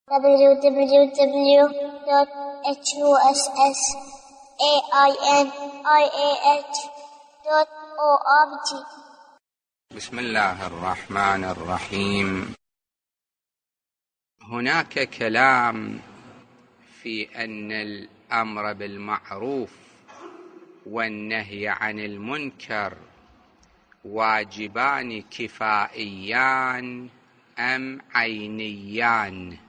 www.hussainih.org. بسم الله الرحمن الرحيم. هناك كلام في أن الأمر بالمعروف والنهي عن المنكر واجبان كفائيان أم عينيان.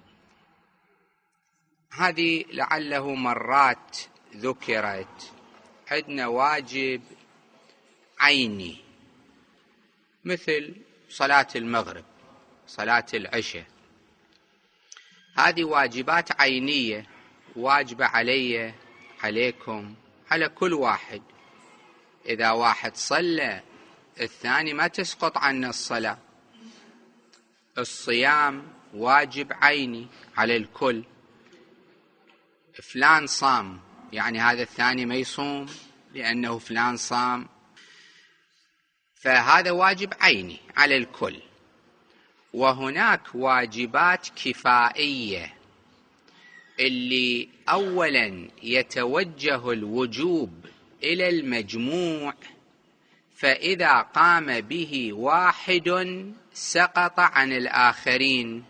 هذه لعله مرات ذكرت. عندنا واجب عيني مثل صلاة المغرب، صلاة العشاء، هذه واجبات عينية واجبة علي، عليكم، على كل واحد. إذا واحد صلى الثاني ما تسقط عنه الصلاة. الصيام واجب عيني على الكل. فلان صام، يعني هذا الثاني ما يصوم لأنه فلان صام، فهذا واجب عيني على الكل. وهناك واجبات كفائية، اللي أولا يتوجه الوجوب إلى المجموع، فإذا قام به واحد سقط عن الآخرين.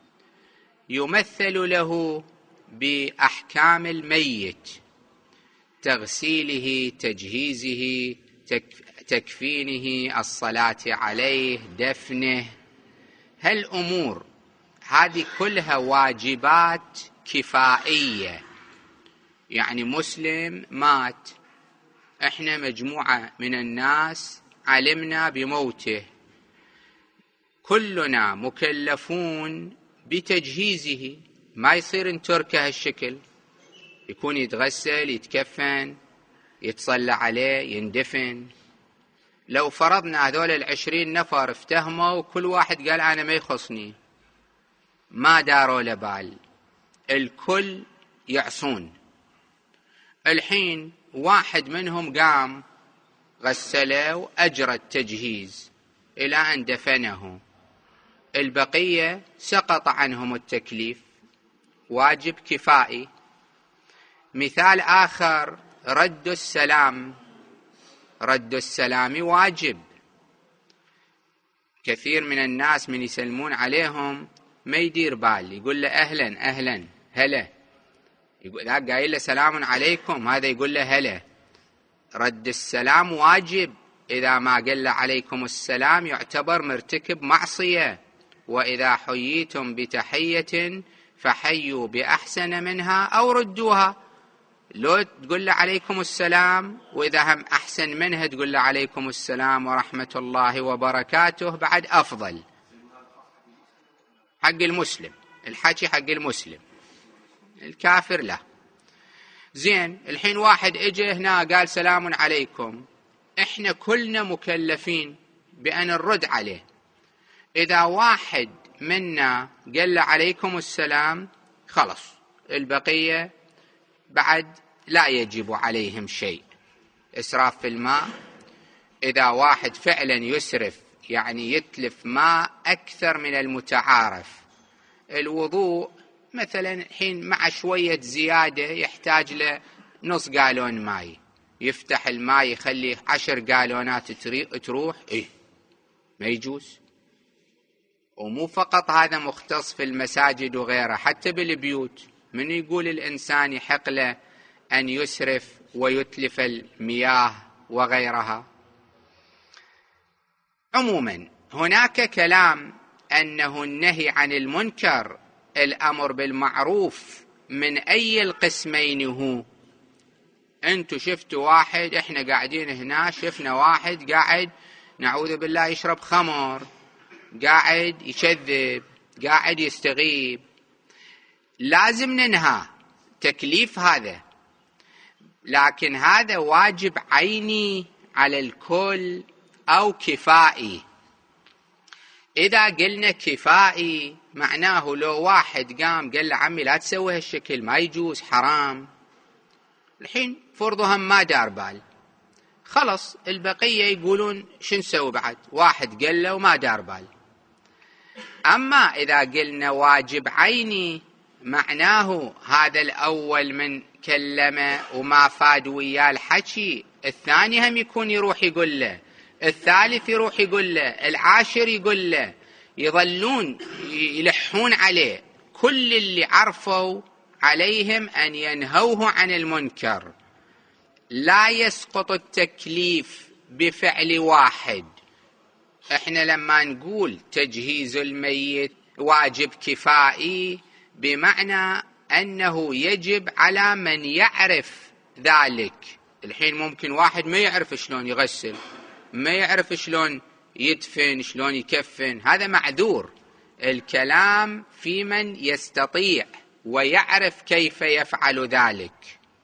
يمثل له بأحكام الميت: تغسيله، تجهيزه، تكفينه، الصلاة عليه، دفنه. هالأمور هذه كلها واجبات كفائية. يعني مسلم مات، احنا مجموعة من الناس علمنا بموته، كلنا مكلفون بتجهيزه. ما يصير نتركه هالشكل، يكون يتغسل، يتكفن، يتصلى عليه، يندفن. لو فرضنا هذول 20 نفر افتهموا وكل واحد قال أنا ما يخصني، ما داروا لبال، الكل يعصون. الحين واحد منهم قام غسله وأجرى التجهيز إلى أن دفنه، البقية سقط عنهم التكليف، واجب كفائي. مثال آخر: رد السلام. رد السلام واجب. كثير من الناس من يسلمون عليهم ما يدير بال، يقول له أهلا أهلا هلا، يقول ذاك قايل له سلام عليكم، هذا يقول له هلا. رد السلام واجب. إذا ما قال له عليكم السلام يعتبر مرتكب معصية. وإذا حييتم بتحية فحيوا بأحسن منها أو ردوها. لو تقول له عليكم السلام، وإذا هم أحسن منها تقول له عليكم السلام ورحمة الله وبركاته، بعد أفضل. حق المسلم الحكي، حق المسلم، الكافر لا. زين، الحين واحد اجى هنا قال سلام عليكم، احنا كلنا مكلفين بأن نرد عليه. إذا واحد منا قال له عليكم السلام خلص، البقية بعد لا يجب عليهم شيء. إسراف في الماء، إذا واحد فعلا يسرف، يعني يتلف ماء أكثر من المتعارف. الوضوء مثلا الحين مع شوية زيادة يحتاج له نص قالون ماء، يفتح الماء يخلي 10 قالونات تروح، ما يجوز. ومو فقط هذا مختص في المساجد وغيرها، حتى بالبيوت من يقول الإنسان يحق له أن يسرف ويتلف المياه وغيرها. عموما هناك كلام أنه النهي عن المنكر، الأمر بالمعروف، من أي القسمين هو؟ أنتوا شفتوا واحد، إحنا قاعدين هنا شفنا واحد قاعد نعوذ بالله يشرب خمر، قاعد يكذب، قاعد يستغيب، لازم ننهى، تكليف هذا. لكن هذا واجب عيني على الكل أو كفائي. إذا قلنا كفائي معناه لو واحد قام قال له عمي لا تسوي هالشكل، ما يجوز، حرام، الحين فرضهم ما دار بال، خلص البقية يقولون شو نسوي بعد؟ واحد قال له وما دار بال. أما إذا قلنا واجب عيني معناه هذا الأول من كلمه وما فاد وياه الحكي، الثاني هم يكون يروح يقول له، الثالث يروح يقول له، العاشر يقول له، يظلون يلحون عليه. كل اللي عرفوا عليهم أن ينهوه عن المنكر. لا يسقط التكليف بفعل واحد. احنا لما نقول تجهيز الميت واجب كفائي بمعنى أنه يجب على من يعرف ذلك. الحين ممكن واحد ما يعرف شلون يغسل، ما يعرف شلون يدفن، شلون يكفن، هذا معذور. الكلام في من يستطيع ويعرف كيف يفعل ذلك.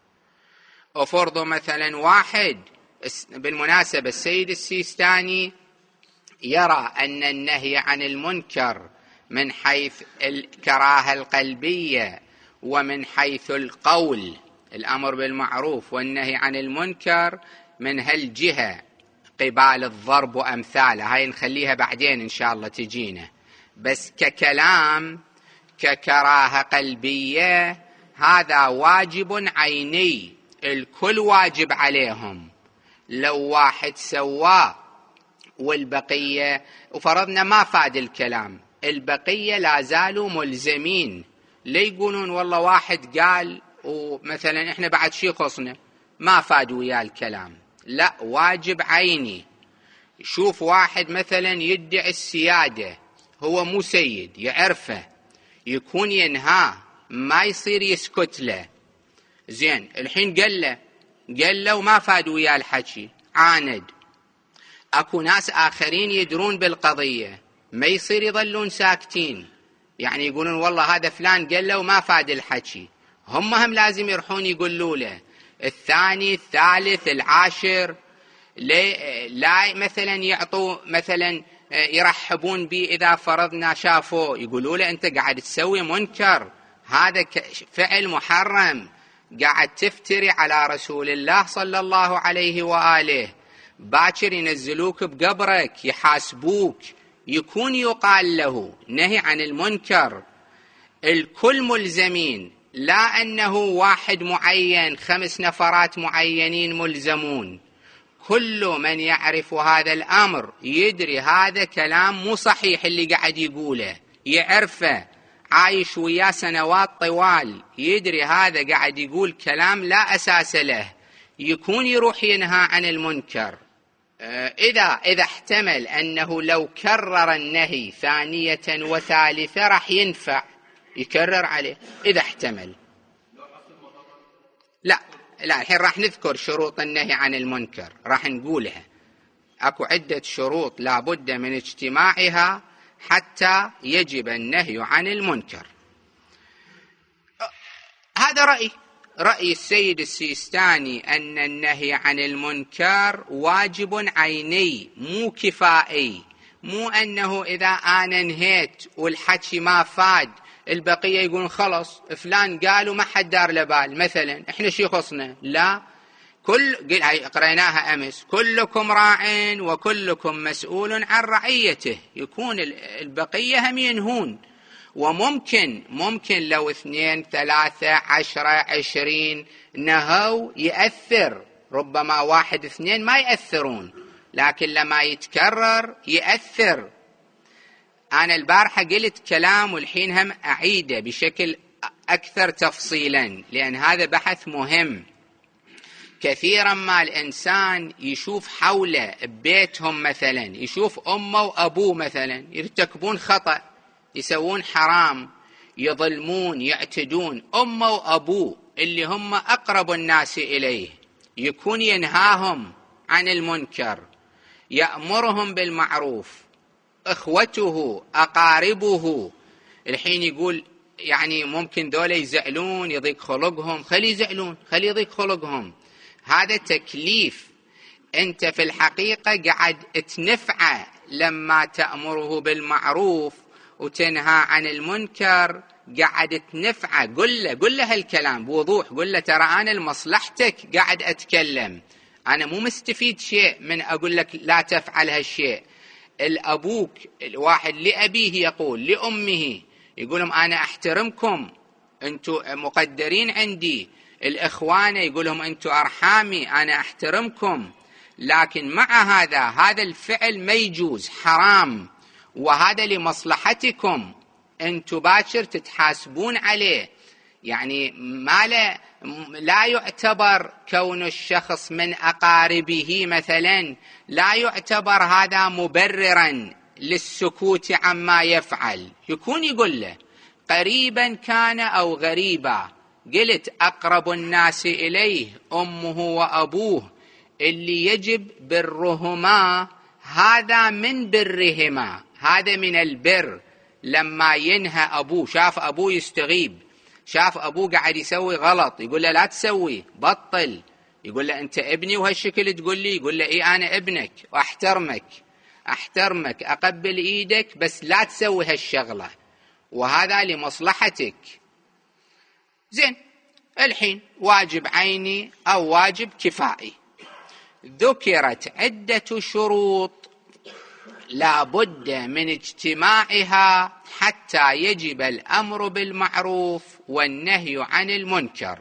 أفرض مثلا واحد، بالمناسبة السيد السيستاني يرى أن النهي عن المنكر من حيث الكراهة القلبية ومن حيث القول، الأمر بالمعروف والنهي عن المنكر، من هالجهة قبال الضرب وأمثاله، هاي نخليها بعدين إن شاء الله تجينا. بس ككلام ككراهة قلبية هذا واجب عيني، الكل واجب عليهم. لو واحد سواه والبقية، وفرضنا ما فاد الكلام، البقية لا زالوا ملزمين. لا يقولون والله واحد قال ومثلا احنا بعد شي خصنا ما فاد وياه الكلام، لا، واجب عيني. شوف واحد مثلا يدعي السيادة، هو مو سيد، يعرفه، يكون ينهاه، ما يصير يسكت له. زين، الحين قال له وما فاد وياه الحكي، عاند. اكو ناس اخرين يدرون بالقضية، ما يصير يظلون ساكتين، يعني يقولون والله هذا فلان قال له وما فاد الحكي، هم لازم يروحون يقولوا له. الثاني الثالث العاشر لا مثلا يعطوا مثلا يرحبون به، إذا فرضنا شافوه يقولوا له أنت قاعد تسوي منكر، هذا فعل محرم، قاعد تفتري على رسول الله صلى الله عليه وآله، باكر ينزلوك بقبرك، يحاسبوك. يكون يقال له نهي عن المنكر، الكل ملزمين، لا أنه واحد معين، 5 نفرات معينين ملزمون. كل من يعرف هذا الأمر يدري هذا كلام مو صحيح اللي قاعد يقوله، يعرفه، عايش وياه سنوات طوال، يدري هذا قاعد يقول كلام لا أساس له، يكون يروح ينهى عن المنكر. إذا احتمل أنه لو كرر النهي ثانية وثالثة راح ينفع يكرر عليه، إذا احتمل. لا الحين راح نذكر شروط النهي عن المنكر، راح نقولها. أكو عدة شروط لا بد من اجتماعها حتى يجب النهي عن المنكر. هذا رأي السيد السيستاني، أن النهي عن المنكر واجب عيني مو كفائي، مو أنه إذا أنا نهيت والحكي ما فاد البقية يقولون خلص فلان قالوا ما حد دار له بال، مثلا احنا شي خصنا. لا، قريناها أمس، كلكم راع وكلكم مسؤول عن رعيته، يكون البقية هم ينهون. وممكن لو 2 3 10 20 نهوا يأثر، ربما 1 2 ما يأثرون، لكن لما يتكرر يأثر. أنا البارحة قلت كلام والحين هم أعيده بشكل أكثر تفصيلا، لأن هذا بحث مهم. كثيرا ما الإنسان يشوف حوله ببيتهم مثلا، يشوف أمه وأبوه مثلا يرتكبون خطأ، يسوون حرام، يظلمون، يعتدون، أمه وأبوه اللي هم أقرب الناس إليه، يكون ينهاهم عن المنكر، يأمرهم بالمعروف، إخوته، أقاربه. الحين يقول يعني ممكن دولة يزعلون، يضيق خلقهم، خلي يزعلون، خلي يضيق خلقهم، هذا تكليف. أنت في الحقيقة قاعد تنفعه لما تأمره بالمعروف وتنهى عن المنكر، قاعد تنفعه. قل له هالكلام بوضوح، قل له ترى أنا لمصلحتك قاعد أتكلم، أنا مو مستفيد شيء من أقول لك لا تفعل هالشيء، الأبوك الواحد لأبيه يقول لأمه، يقول لهم أنا أحترمكم، أنتم مقدرين عندي. الإخوان يقول لهم أنتم أرحامي، أنا أحترمكم. لكن مع هذا الفعل ما يجوز، حرام، وهذا لمصلحتكم، أنتم باكر تتحاسبون عليه. يعني لا يعتبر كون الشخص من أقاربه مثلا، لا يعتبر هذا مبررا للسكوت عما يفعل. يكون يقول له قريبا كان أو غريبا، قلت أقرب الناس إليه أمه وأبوه، اللي يجب برهما، هذا من برهما، هذا من البر. لما ينهى أبوه، شاف أبوه يستغيب، شاف أبوه قاعد يسوي غلط، يقول له لا تسوي، بطل. يقول له أنت ابني وهالشكل تقول لي؟ يقول له إيه أنا ابنك وأحترمك أقبل إيدك، بس لا تسوي هالشغلة، وهذا لمصلحتك. زين، الحين واجب عيني أو واجب كفائي. ذكرت عدة شروط لا بد من اجتماعها حتى يجب الأمر بالمعروف والنهي عن المنكر.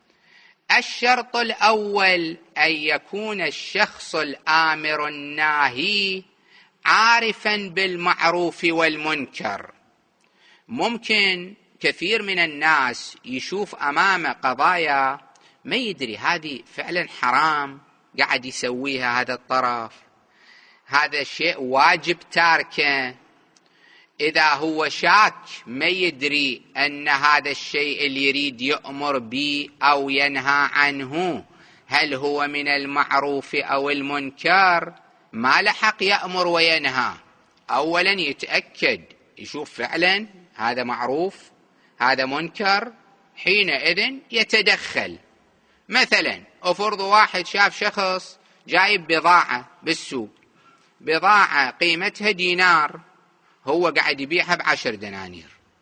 الشرط الأول أن يكون الشخص الآمر الناهي عارفا بالمعروف والمنكر. ممكن كثير من الناس يشوف أمامه قضايا ما يدري هذه فعلا حرام قاعد يسويها هذا الطرف، هذا الشيء واجب تاركه. إذا هو شاك ما يدري أن هذا الشيء اللي يريد يأمر به أو ينهى عنه هل هو من المعروف أو المنكر، ما لحق يأمر وينهى. أولا يتأكد، يشوف فعلا هذا معروف هذا منكر، حينئذ يتدخل. مثلا أفرض واحد شاف شخص جايب بضاعة بالسوق، بضاعة قيمتها دينار، هو قاعد يبيعها ب10 دنانير.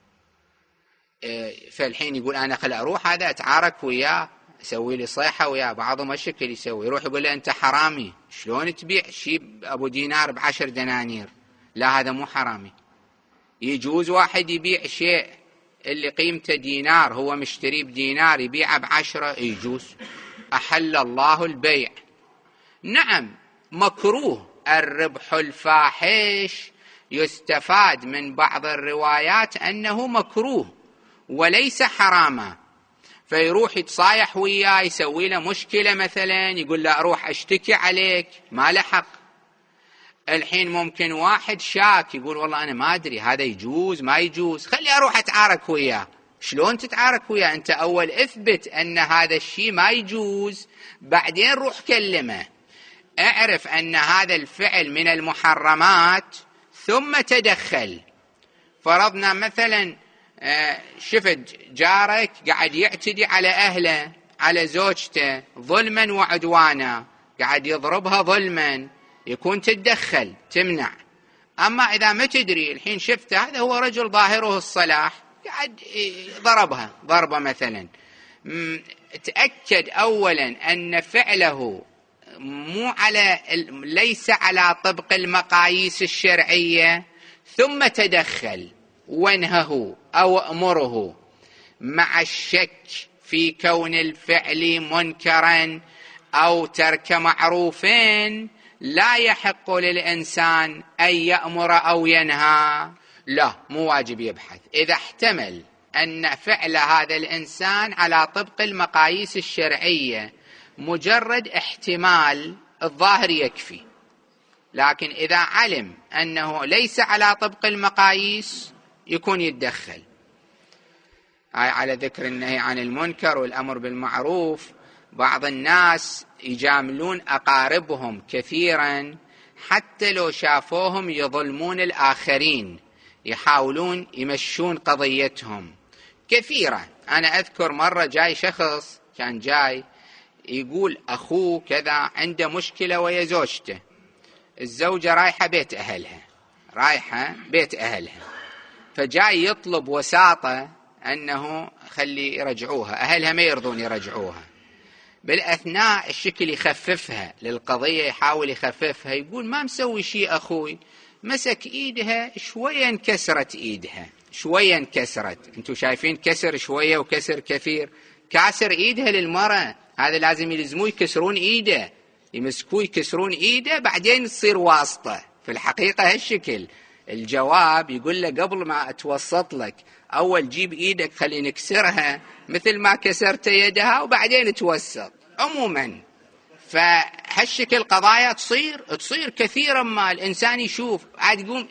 فالحين يقول أنا خل أروح هذا أتعارك وياه، أسوي لي صيحة وياه. بعضهم الشكل يسوي، يروح يقول له أنت حرامي، شلون تبيع شيء أبو دينار ب10 دنانير؟ لا، هذا مو حرامي. يجوز واحد يبيع شيء اللي قيمته دينار، هو مشتري بدينار، يبيعه ب10، يجوز. أحل الله البيع. نعم، مكروه الربح الفاحش، يستفاد من بعض الروايات أنه مكروه وليس حراما، فيروح يتصايح وياه، يسوي له مشكلة مثلا، يقول له أروح أشتكي عليك، ما لحق. الحين ممكن واحد شاك يقول والله أنا ما أدري هذا يجوز ما يجوز، خلي أروح أتعارك وياه. شلون تتعارك وياه؟ أنت أول اثبت أن هذا الشيء ما يجوز، بعدين روح كلمه، اعرف أن هذا الفعل من المحرمات ثم تدخل. فرضنا مثلا شفت جارك قاعد يعتدي على أهله، على زوجته ظلما وعدوانا، قاعد يضربها ظلما، يكون تتدخل تمنع. أما إذا ما تدري، الحين شفته هذا هو رجل ظاهره الصلاح قاعد ضربها ضربة مثلا، تأكد أولا أن فعله ليس على طبق المقاييس الشرعية، ثم تدخل وانهه أو أمره، مع الشك في كون الفعل منكرا أو ترك معروفين. لا يحق للإنسان أن يأمر أو ينهى، لا، مو واجب يبحث. إذا احتمل أن فعل هذا الإنسان على طبق المقاييس الشرعية، مجرد احتمال الظاهر يكفي. لكن إذا علم أنه ليس على طبق المقاييس يكون يتدخل. على ذكر النهي عن المنكر والأمر بالمعروف، بعض الناس يجاملون أقاربهم كثيرا، حتى لو شافوهم يظلمون الآخرين يحاولون يمشون قضيتهم كثيرا. أنا أذكر مرة جاي شخص كان جاي يقول أخوه كذا عنده مشكلة ويا زوجته، الزوجة رايحة بيت أهلها، فجاي يطلب وساطة أنه خلي يرجعوها، أهلها ما يرضون يرجعوها. بالأثناء الشكل يخففها للقضية، يحاول يخففها، يقول ما مسوي شيء أخوي، مسك إيدها شوية انكسرت إيدها، شوية انكسرت. أنتوا شايفين كسر شوية وكسر كثير، كاسر إيدها للمرأة. هذا لازم يلزموه يكسرون إيده، يمسكوه يكسرون إيده بعدين تصير واسطة. في الحقيقة هالشكل الجواب يقول له قبل ما أتوسط لك أول جيب إيدك خلي نكسرها مثل ما كسرت يدها وبعدين توسط. عموما فهالشكل قضايا تصير كثيرا ما الإنسان يشوف عاد يقوم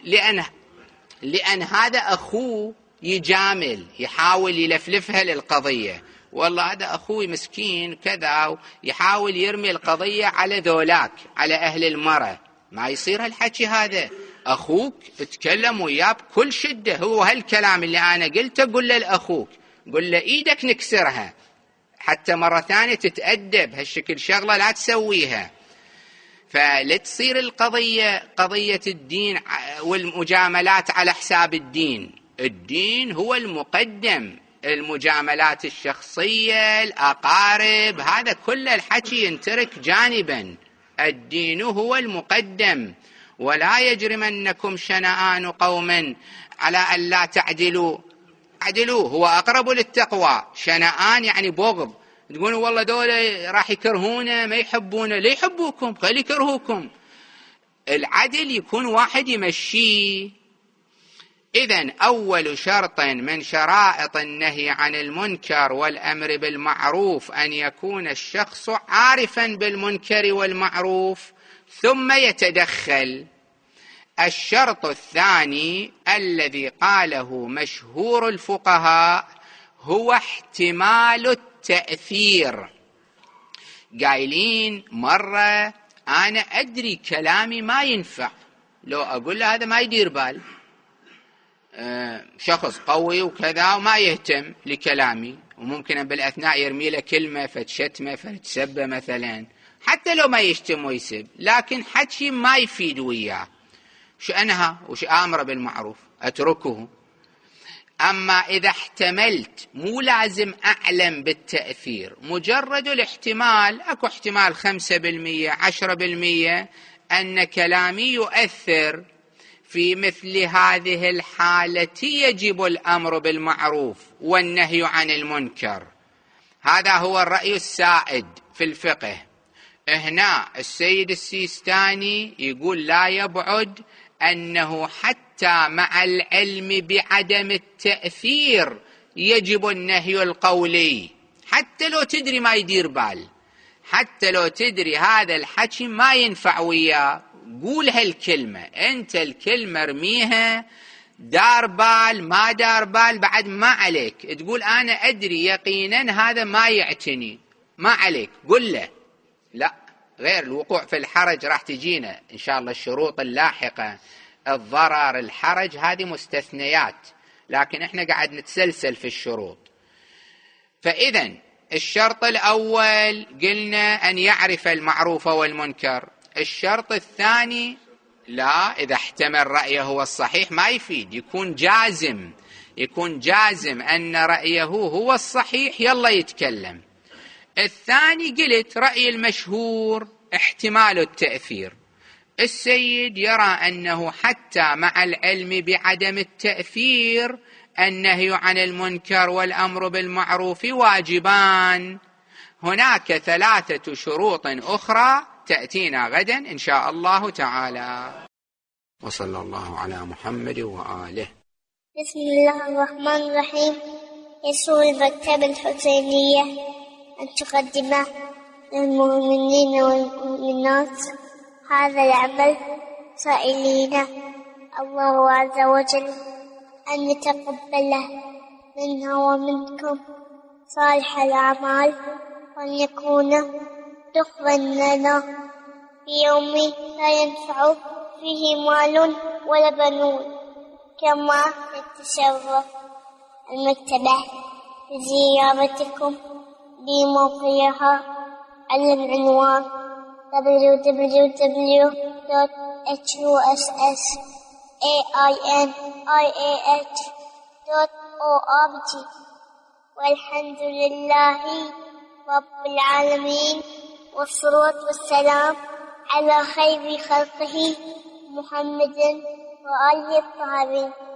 لأن هذا أخوه يجامل يحاول يلفلفها للقضية، والله هذا أخوي مسكين كذا، يحاول يرمي القضية على ذولاك على أهل المرأة. ما يصير هالحكي هذا. أخوك اتكلم وياه بكل شدة، هو هالكلام اللي أنا قلته قل له لأخوك، قل له إيدك نكسرها حتى مرة ثانية تتأدب. هالشكل شغلة لا تسويها. فلا تصير القضية قضية الدين والمجاملات على حساب الدين. الدين هو المقدم، المجاملات الشخصية الأقارب هذا كل الحكي ينترك جانبا. الدين هو المقدم. ولا يجرمنكم شنآن قوم على أن لا تعدلوا، اعدلوا هو أقرب للتقوى. شنآن يعني بغض، تقولوا والله دول راح يكرهونا ما يحبونا، ليه يحبوكم؟ خلي يكرهوكم. العدل يكون واحد يمشيه. إذن أول شرط من شرائط النهي عن المنكر والأمر بالمعروف أن يكون الشخص عارفا بالمنكر والمعروف ثم يتدخل. الشرط الثاني الذي قاله مشهور الفقهاء هو احتمال التأثير. قايلين مرة أنا أدري كلامي ما ينفع، لو أقول له هذا ما يدير بال، شخص قوي وكذا وما يهتم لكلامي، وممكن بالأثناء يرمي له كلمة فتشتمه فتسبه مثلا، حتى لو ما يشتم ويسب لكن حكي ما يفيد وياه، شو أنهى وش آمر بالمعروف أتركه. أما إذا احتملت مو لازم أعلم بالتأثير، مجرد الاحتمال، أكو احتمال 5% 10% أن كلامي يؤثر، في مثل هذه الحالة يجب الأمر بالمعروف والنهي عن المنكر. هذا هو الرأي السائد في الفقه. هنا السيد السيستاني يقول لا يبعد أنه حتى مع العلم بعدم التأثير يجب النهي القولي، حتى لو تدري ما يدير بال، حتى لو تدري هذا الحكي ما ينفع وياه، قول هالكلمة. أنت الكلمة ارميها، دار بال ما دار بال بعد ما عليك، تقول أنا أدري يقينا هذا ما يعتني، ما عليك، قل له. لا، غير الوقوع في الحرج راح تجينا إن شاء الله الشروط اللاحقة، الضرر الحرج هذه مستثنيات، لكن احنا قاعد نتسلسل في الشروط. فإذا الشرط الأول قلنا أن يعرف المعروف والمنكر. الشرط الثاني لا، إذا احتمل رأيه هو الصحيح ما يفيد، يكون جازم أن رأيه هو الصحيح يلا يتكلم. الثاني قلت رأي المشهور احتمال التأثير. السيد يرى أنه حتى مع العلم بعدم التأثير النهي عن المنكر والأمر بالمعروف واجبان. هناك 3 شروط أخرى تأتينا غدا إن شاء الله تعالى. وصلى الله على محمد وآله. بسم الله الرحمن الرحيم. يسر المكتبة الحسينية أن تقدم للمؤمنين والمؤمنات هذا العمل سائلين الله عز وجل أن يتقبله منا ومنكم صالح الأعمال، وأن يكون دخلا لنا في يوم لا ينفع فيه مال ولا بنون. كما يتشرف المكتبة بزيارتكم بموقعها على العنوان www.hussainih.org. والحمد لله رب العالمين، والصلاة والسلام على خير خلقه محمد وآله الطاهرين